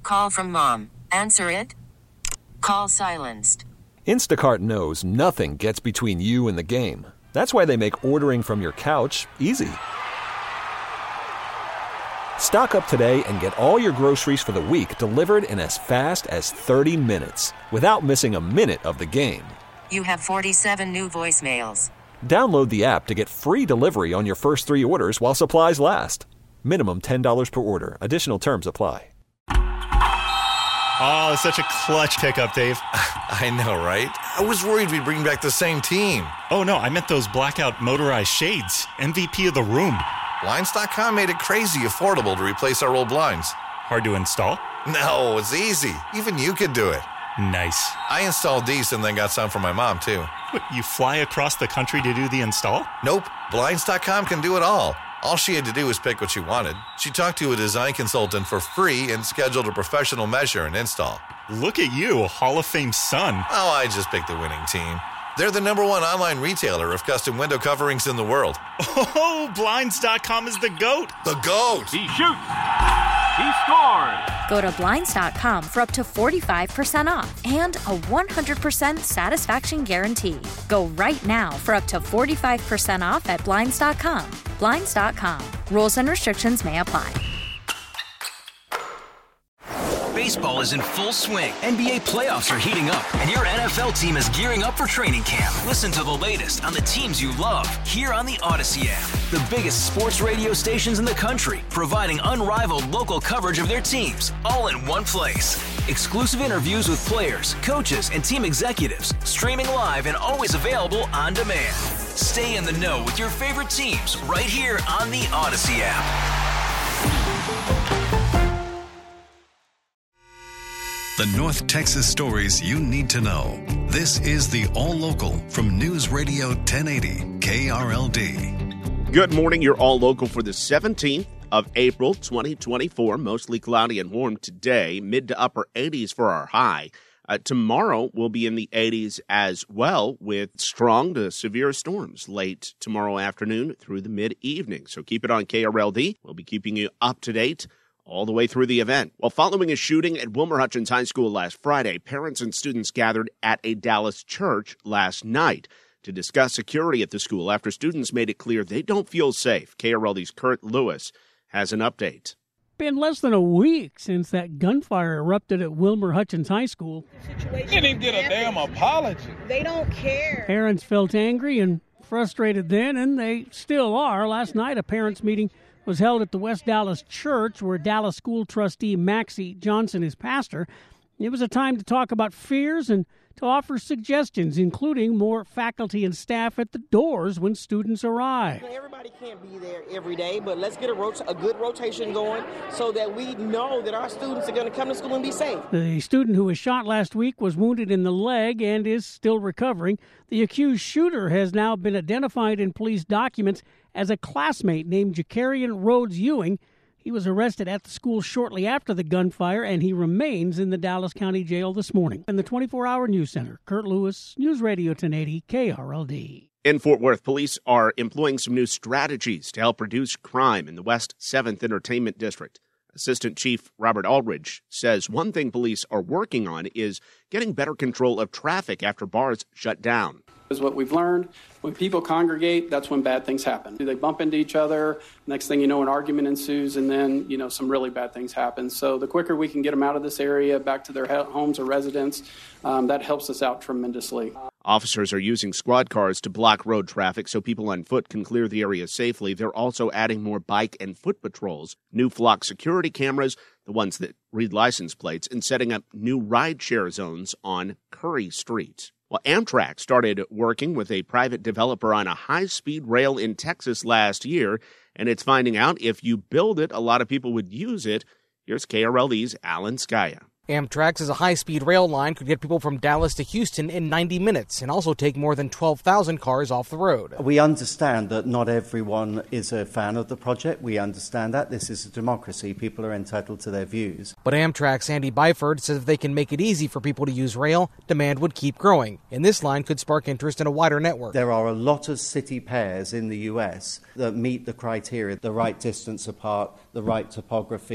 Call from mom. Answer it. Call silenced. Instacart knows nothing gets between you and the game. That's why they make ordering from your couch easy. Stock up today and get all your groceries for the week delivered in as fast as 30 minutes without missing a minute of the game. You have 47 new voicemails. Download the app to get free delivery on your first 3 orders while supplies last. Minimum $10 per order. Additional terms apply. Oh, such a clutch pickup, Dave. I know, right? I was worried we'd bring back the same team. Oh, no, I meant those blackout motorized shades. MVP of the room. Blinds.com made it crazy affordable to replace our old blinds. Hard to install? No, it's easy. Even you could do it. Nice. I installed these and then got some for my mom, too. What, you fly across the country to do the install? Nope. Blinds.com can do it all. All she had to do was pick what she wanted. She talked to a design consultant for free and scheduled a professional measure and install. Look at you, Hall of Fame son. Oh, I just picked the winning team. They're the #1 online retailer of custom window coverings in the world. Oh, Blinds.com is the GOAT. The GOAT. He shoots. He scores. Go to Blinds.com for up to 45% off and a 100% satisfaction guarantee. Go right now for up to 45% off at Blinds.com. Blinds.com. Rules and restrictions may apply. Baseball is in full swing. NBA playoffs are heating up, and your NFL team is gearing up for training camp. Listen to the latest on the teams you love here on the Odyssey app. The biggest sports radio stations in the country, providing unrivaled local coverage of their teams, all in one place. Exclusive interviews with players, coaches, and team executives, streaming live and always available on demand. Stay in the know with your favorite teams right here on the Odyssey app. The North Texas stories you need to know. This is the All Local from News Radio 1080 KRLD. Good morning. You're All Local for the 17th of April 2024. Mostly cloudy and warm today. Mid to upper 80s for our high. Tomorrow we'll be in the 80s as well with strong to severe storms late tomorrow afternoon through the mid-evening. So keep it on KRLD. We'll be keeping you up to date all the way through the event. Well, following a shooting at Wilmer Hutchins High School last Friday, parents and students gathered at a Dallas church last night to discuss security at the school after students made it clear they don't feel safe. KRLD's Kurt Lewis has an update. Been less than a week since that gunfire erupted at Wilmer Hutchins High School. Didn't even get a damn apology. They don't care. Parents felt angry and frustrated then, and they still are. Last night, a parents' meeting was held at the West Dallas Church, where Dallas school trustee Maxie Johnson is pastor. It was a time to talk about fears and to offer suggestions, including more faculty and staff at the doors when students arrive. Everybody can't be there every day, but let's get a good rotation going so that we know that our students are going to come to school and be safe. The student who was shot last week was wounded in the leg and is still recovering. The accused shooter has now been identified in police documents as a classmate named Jacarian Rhodes Ewing. He was arrested at the school shortly after the gunfire, and he remains in the Dallas County Jail this morning. In the 24-hour news center, Kurt Lewis, News Radio 1080 KRLD. In Fort Worth, police are employing some new strategies to help reduce crime in the West 7th Entertainment District. Assistant Chief Robert Aldridge says one thing police are working on is getting better control of traffic after bars shut down. Is what we've learned. When people congregate, that's when bad things happen. They bump into each other. Next thing you know, an argument ensues, and then, some really bad things happen. So the quicker we can get them out of this area, back to their homes or residence, that helps us out tremendously. Officers are using squad cars to block road traffic so people on foot can clear the area safely. They're also adding more bike and foot patrols, new flock security cameras, the ones that read license plates, and setting up new rideshare zones on Curry Street. Well, Amtrak started working with a private developer on a high-speed rail in Texas last year, and it's finding out if you build it, a lot of people would use it. Here's KRLD's Alan Skaya. Amtrak says a high-speed rail line could get people from Dallas to Houston in 90 minutes and also take more than 12,000 cars off the road. We understand that not everyone is a fan of the project. We understand that. This is a democracy. People are entitled to their views. But Amtrak's Andy Byford says if they can make it easy for people to use rail, demand would keep growing. And this line could spark interest in a wider network. There are a lot of city pairs in the U.S. that meet the criteria, the right distance apart, the right topography, the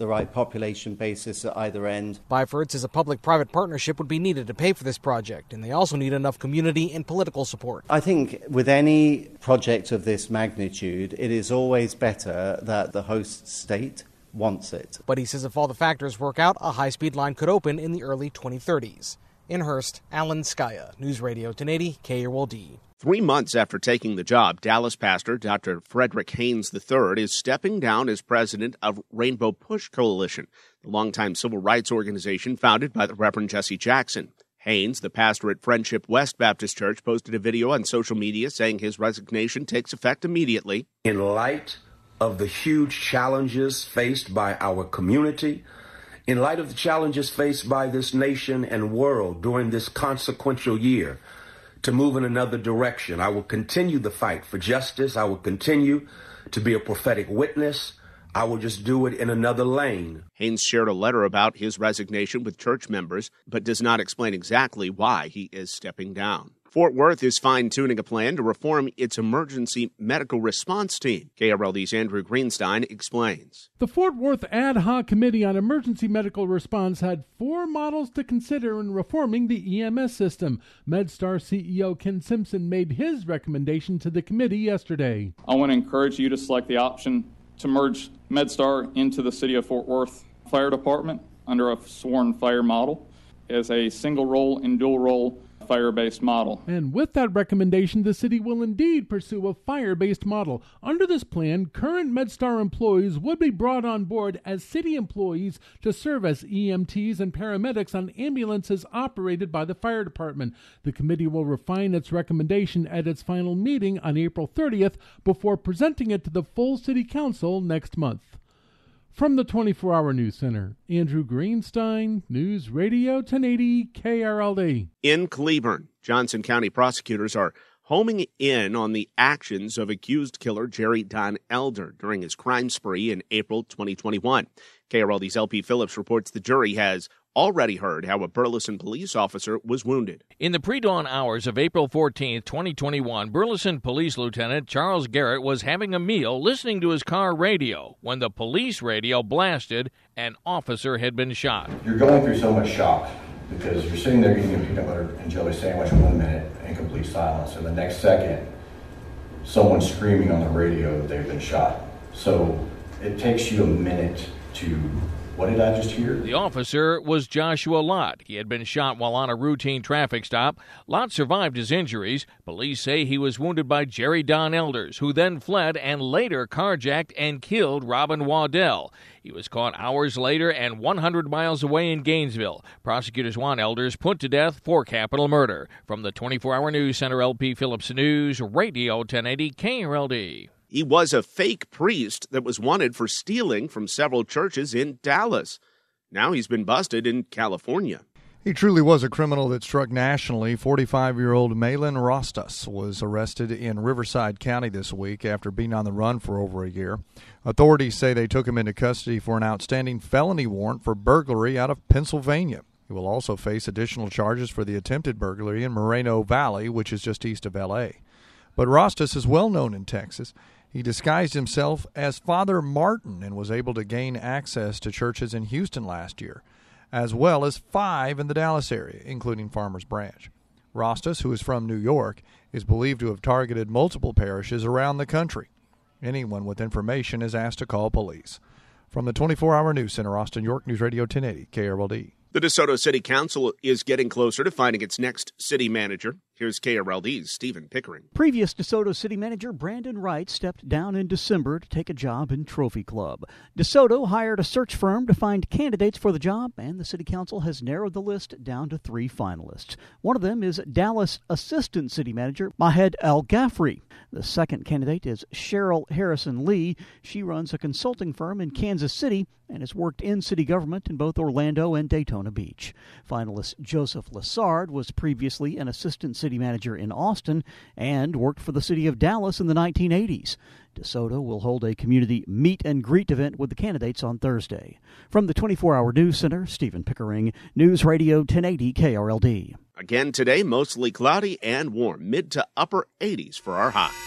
the right population basis at either end. Byford says a public-private partnership would be needed to pay for this project, and they also need enough community and political support. I think with any project of this magnitude, it is always better that the host state wants it. But he says if all the factors work out, a high-speed line could open in the early 2030s. In Hearst, Alan Skaya, News Radio 1080 KRLD. 3 months after taking the job, Dallas pastor Dr. Frederick Haynes III is stepping down as president of Rainbow Push Coalition, the longtime civil rights organization founded by the Reverend Jesse Jackson. Haynes, the pastor at Friendship West Baptist Church, posted a video on social media saying his resignation takes effect immediately. In light of the huge challenges faced by our community, in light of the challenges faced by this nation and world during this consequential year, to move in another direction, I will continue the fight for justice. I will continue to be a prophetic witness. I will just do it in another lane. Haynes shared a letter about his resignation with church members, but does not explain exactly why he is stepping down. Fort Worth is fine-tuning a plan to reform its emergency medical response team. KRLD's Andrew Greenstein explains. The Fort Worth Ad Hoc Committee on Emergency Medical Response had 4 models to consider in reforming the EMS system. MedStar CEO Ken Simpson made his recommendation to the committee yesterday. I want to encourage you to select the option to merge MedStar into the City of Fort Worth Fire Department under a sworn fire model as a single-role and dual-role fire-based model. And with that recommendation, the city will indeed pursue a fire-based model. Under this plan, current MedStar employees would be brought on board as city employees to serve as EMTs and paramedics on ambulances operated by the fire department. The committee will refine its recommendation at its final meeting on April 30th before presenting it to the full city council next month. From the 24-Hour News Center, Andrew Greenstein, News Radio 1080 KRLD. In Cleburne, Johnson County prosecutors are homing in on the actions of accused killer Jerry Don Elder during his crime spree in April 2021. KRLD's LP Phillips reports the jury has already heard how a Burleson police officer was wounded. In the pre-dawn hours of April 14, 2021, Burleson Police Lieutenant Charles Garrett was having a meal listening to his car radio when the police radio blasted an officer had been shot. You're going through so much shock because you're sitting there eating a peanut butter and jelly sandwich 1 minute in complete silence, and the next second, someone's screaming on the radio that they've been shot. So it takes you a minute to... What did I just hear? The officer was Joshua Lott. He had been shot while on a routine traffic stop. Lott survived his injuries. Police say he was wounded by Jerry Don Elders, who then fled and later carjacked and killed Robin Waddell. He was caught hours later and 100 miles away in Gainesville. Prosecutors want Elders put to death for capital murder. From the 24-Hour News Center, LP Phillips News, Radio 1080 KRLD. He was a fake priest that was wanted for stealing from several churches in Dallas. Now he's been busted in California. He truly was a criminal that struck nationally. 45-year-old Malin Rostas was arrested in Riverside County this week after being on the run for over a year. Authorities say they took him into custody for an outstanding felony warrant for burglary out of Pennsylvania. He will also face additional charges for the attempted burglary in Moreno Valley, which is just east of L.A. But Rostas is well known in Texas. He disguised himself as Father Martin and was able to gain access to churches in Houston last year, as well as 5 in the Dallas area, including Farmers Branch. Rostas, who is from New York, is believed to have targeted multiple parishes around the country. Anyone with information is asked to call police. From the 24-Hour News Center, Austin, York, News Radio 1080, KRLD. The DeSoto City Council is getting closer to finding its next city manager. Here's KRLD's Stephen Pickering. Previous DeSoto City Manager Brandon Wright stepped down in December to take a job in Trophy Club. DeSoto hired a search firm to find candidates for the job, and the City Council has narrowed the list down to 3 finalists. One of them is Dallas Assistant City Manager Mahed Al-Ghafri. The second candidate is Cheryl Harrison Lee. She runs a consulting firm in Kansas City and has worked in city government in both Orlando and Daytona Beach. Finalist Joseph Lassard was previously an assistant city manager in Austin and worked for the city of Dallas in the 1980s. DeSoto will hold a community meet and greet event with the candidates on Thursday. From the 24-Hour News Center, Stephen Pickering, News Radio 1080 KRLD. Again today, mostly cloudy and warm, mid to upper 80s for our high.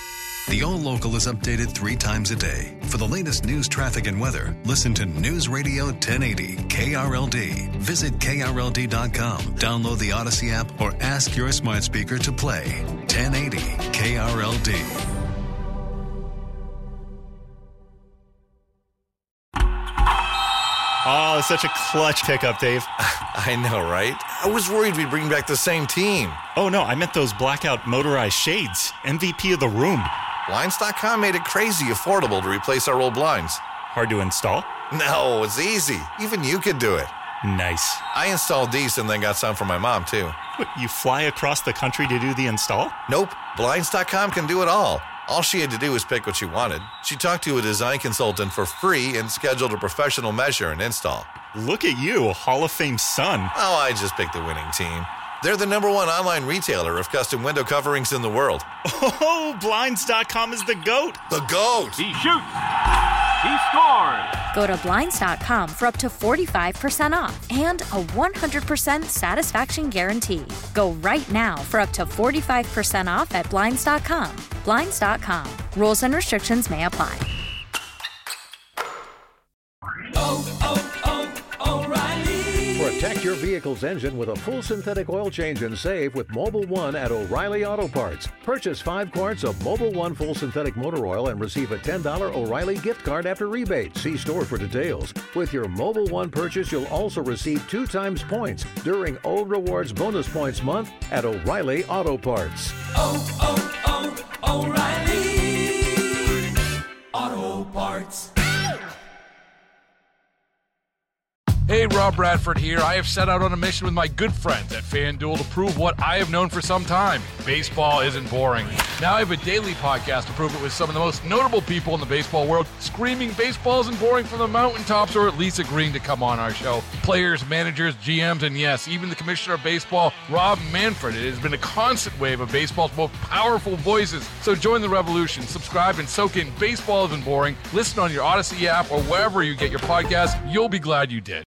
The All Local is updated 3 times a day. For the latest news, traffic, and weather, listen to News Radio 1080 KRLD. Visit KRLD.com, download the Odyssey app, or ask your smart speaker to play 1080 KRLD. Oh, such a clutch pickup, Dave. I know, right? I was worried we'd bring back the same team. Oh, no, I meant those blackout motorized shades. MVP of the room. Blinds.com made it crazy affordable to replace our old blinds. Hard to install? No, it's easy. Even you could do it. Nice. I installed these and then got some for my mom, too. What, you fly across the country to do the install? Nope. Blinds.com can do it all. All she had to do was pick what she wanted. She talked to a design consultant for free and scheduled a professional measure and install. Look at you, Hall of Fame son. Oh, I just picked the winning team. They're the #1 online retailer of custom window coverings in the world. Oh, Blinds.com is the GOAT. The GOAT. He shoots. He scores. Go to Blinds.com for up to 45% off and a 100% satisfaction guarantee. Go right now for up to 45% off at Blinds.com. Blinds.com. Rules and restrictions may apply. Protect your vehicle's engine with a full synthetic oil change and save with Mobil 1 at O'Reilly Auto Parts. Purchase 5 quarts of Mobil 1 full synthetic motor oil and receive a $10 O'Reilly gift card after rebate. See store for details. With your Mobil 1 purchase, you'll also receive 2 times points during O Rewards Bonus Points Month at O'Reilly Auto Parts. O'Reilly Auto Parts. Hey, Rob Bradford here. I have set out on a mission with my good friends at FanDuel to prove what I have known for some time. Baseball isn't boring. Now I have a daily podcast to prove it with some of the most notable people in the baseball world, screaming baseball isn't boring from the mountaintops, or at least agreeing to come on our show. Players, managers, GMs, and yes, even the commissioner of baseball, Rob Manfred. It has been a constant wave of baseball's most powerful voices. So join the revolution. Subscribe and soak in Baseball Isn't Boring. Listen on your Odyssey app or wherever you get your podcasts. You'll be glad you did.